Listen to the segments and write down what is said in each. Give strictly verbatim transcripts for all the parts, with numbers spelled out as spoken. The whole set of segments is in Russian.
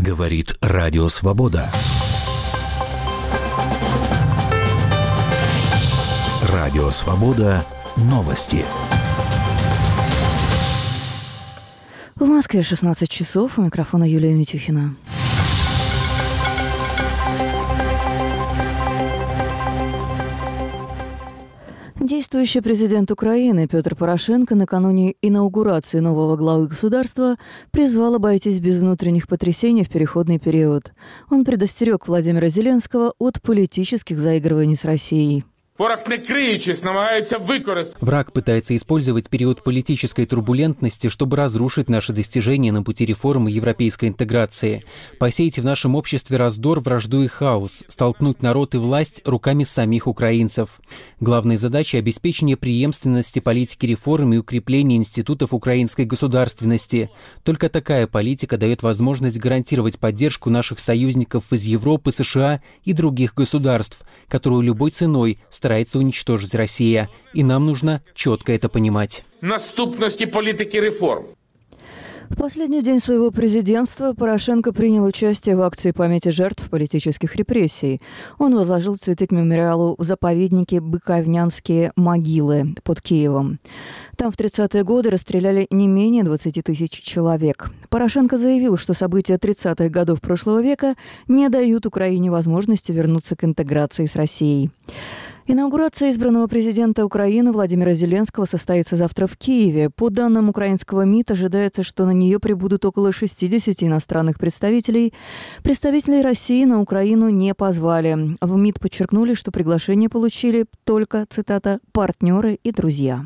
Говорит Радио Свобода. Радио Свобода. Новости. В Москве шестнадцать часов. У микрофона Юлия Митюхина. Действующий президент Украины Петр Порошенко накануне инаугурации нового главы государства призвал обойтись без внутренних потрясений в переходный период. Он предостерег Владимира Зеленского от политических заигрываний с Россией. Враг пытается использовать период политической турбулентности, чтобы разрушить наши достижения на пути реформы и европейской интеграции, посеять в нашем обществе раздор, вражду и хаос, столкнуть народ и власть руками самих украинцев. Главной задачей – обеспечение преемственности политики реформ и укрепления институтов украинской государственности. Только такая политика дает возможность гарантировать поддержку наших союзников из Европы, США и других государств, которую любой ценой старается уничтожить Россия. И нам нужно четко это понимать. Наступности политики реформ. В последний день своего президентства Порошенко принял участие в акции памяти жертв политических репрессий. Он возложил цветы к мемориалу в заповеднике Буковнянские могилы под Киевом. Там в тридцатые годы расстреляли не менее двадцати тысяч человек. Порошенко заявил, что события тридцатых годов прошлого века не дают Украине возможности вернуться к интеграции с Россией. Инаугурация избранного президента Украины Владимира Зеленского состоится завтра в Киеве. По данным украинского МИД, ожидается, что на нее прибудут около шестидесяти иностранных представителей. Представителей России на Украину не позвали. В МИД подчеркнули, что приглашение получили только, цитата, «партнеры и друзья».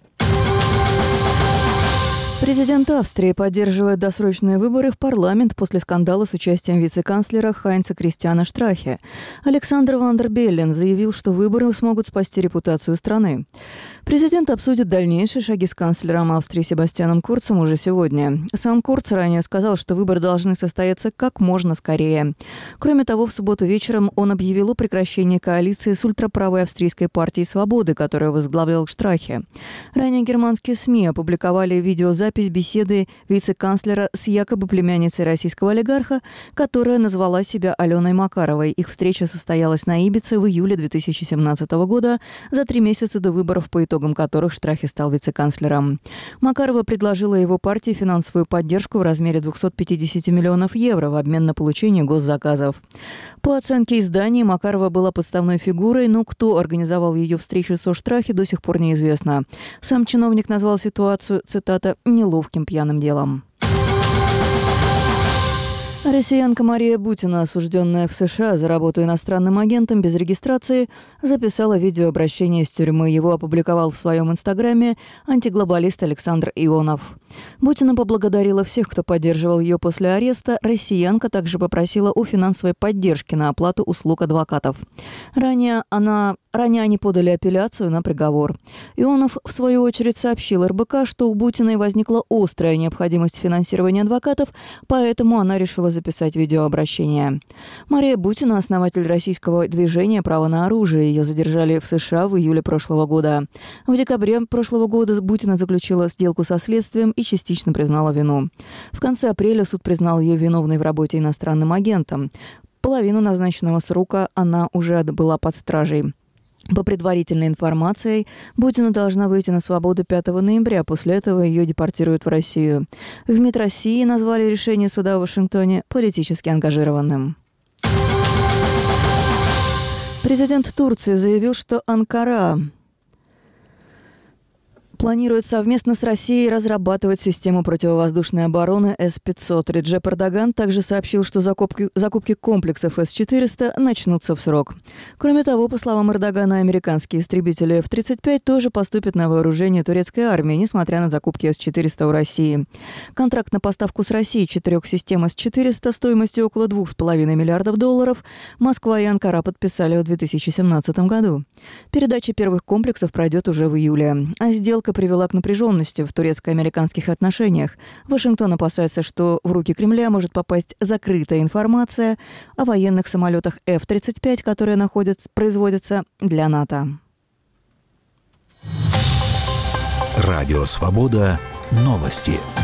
Президент Австрии поддерживает досрочные выборы в парламент после скандала с участием вице-канцлера Хайнца Кристиана Штрахе. Александр Ван дер Беллен заявил, что выборы смогут спасти репутацию страны. Президент обсудит дальнейшие шаги с канцлером Австрии Себастьяном Курцем уже сегодня. Сам Курц ранее сказал, что выборы должны состояться как можно скорее. Кроме того, в субботу вечером он объявил о прекращении коалиции с ультраправой австрийской партией «Свободы», которую возглавлял Штрахе. Ранее германские СМИ опубликовали видеозапись беседы вице-канцлера с якобы племянницей российского олигарха, которая назвала себя Аленой Макаровой. Их встреча состоялась на Ибице в июле две тысячи семнадцатого года, за три месяца до выборов, по итогам которых Штрахе стал вице-канцлером. Макарова предложила его партии финансовую поддержку в размере двухсот пятидесяти миллионов евро в обмен на получение госзаказов. По оценке издания, Макарова была подставной фигурой, но кто организовал ее встречу со Штрахе, до сих пор неизвестно. Сам чиновник назвал ситуацию, цитата, «неловким пьяным делом». Россиянка Мария Бутина, осужденная в США за работу иностранным агентом без регистрации, записала видеообращение из тюрьмы. Его опубликовал в своем инстаграме антиглобалист Александр Ионов. Бутина поблагодарила всех, кто поддерживал ее после ареста. Россиянка также попросила о финансовой поддержке на оплату услуг адвокатов. Ранее, она, ранее они подали апелляцию на приговор. Ионов, в свою очередь, сообщил эр бэ ка, что у Бутиной возникла острая необходимость финансирования адвокатов, поэтому она решила записать видеообращение. Мария Бутина, основатель российского движения «Право на оружие». Ее задержали в США в июле прошлого года. В декабре прошлого года Бутина заключила сделку со следствием и частично признала вину. В конце апреля суд признал ее виновной в работе иностранным агентом. Половину назначенного срока она уже была под стражей. По предварительной информации, Бутина должна выйти на свободу пятого ноября. После этого ее депортируют в Россию. В МИД России назвали решение суда в Вашингтоне политически ангажированным. Президент Турции заявил, что Анкара планирует совместно с Россией разрабатывать систему противовоздушной обороны эс пятьсот. Реджеп Эрдоган также сообщил, что закупки, закупки комплексов эс четыреста начнутся в срок. Кроме того, по словам Эрдогана, американские истребители эф тридцать пять тоже поступят на вооружение турецкой армии, несмотря на закупки эс четыреста у России. Контракт на поставку с Россией четырех систем эс четыреста стоимостью около двух с половиной миллиардов долларов Москва и Анкара подписали в две тысячи семнадцатом году. Передача первых комплексов пройдет уже в июле. А сделка привела к напряженности в турецко-американских отношениях. Вашингтон опасается, что в руки Кремля может попасть закрытая информация о военных самолетах эф тридцать пять, которые находятся, производятся для НАТО. Радио Свобода. Новости.